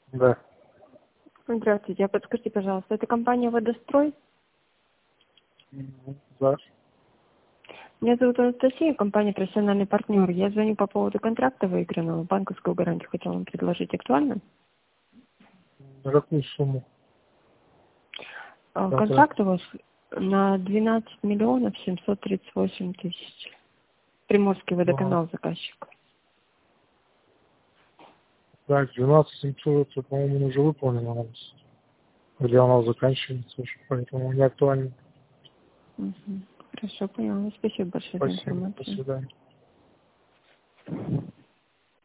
Да. Здравствуйте, подскажите, пожалуйста, это компания «Водострой»? Да. Меня зовут Анастасия, компания «Профессиональный партнер». Я звоню по поводу контракта выигранного, банковскую гарантию хотела вам предложить. Актуально? На какую сумму? Контракт у вас на 12 миллионов 738 тысяч. Приморский водоканал заказчик. Так, 12 700, это, по-моему, уже выполнено у нас. Или она заканчивается уже, поэтому не актуально. Хорошо, поняла. Спасибо большое за Спасибо. До информацию. свидания.